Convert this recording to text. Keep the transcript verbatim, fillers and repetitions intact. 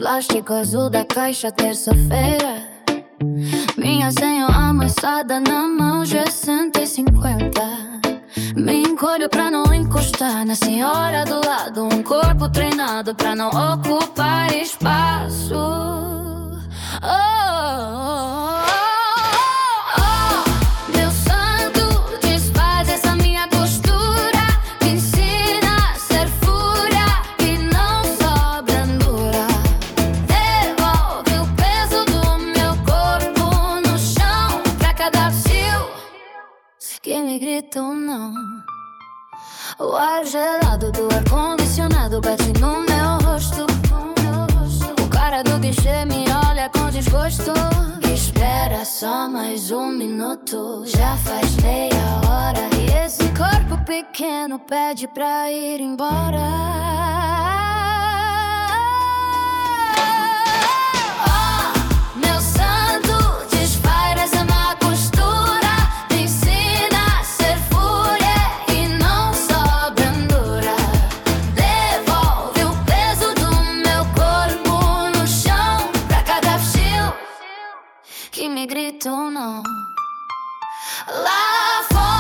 plástico azul da caixa terça-feira. Minha senha amassada na mão, G cento e cinquenta. Me encolho pra não encostar na senhora do lado. Um corpo treinado pra não ocupar espaço. Oh, oh, oh, oh. Meu santo, desfaz essa minha postura. Me ensina a ser fúria e não só brandura. Devolve o peso do meu corpo no chão pra cada fio que me gritam não. O ar gelado do ar-condicionado bate no meu rosto. O cara do guichê me olha com desgosto. Espera só mais um minuto, já faz meia hora e esse corpo pequeno pede pra ir embora. Que me gritam não. Lá fora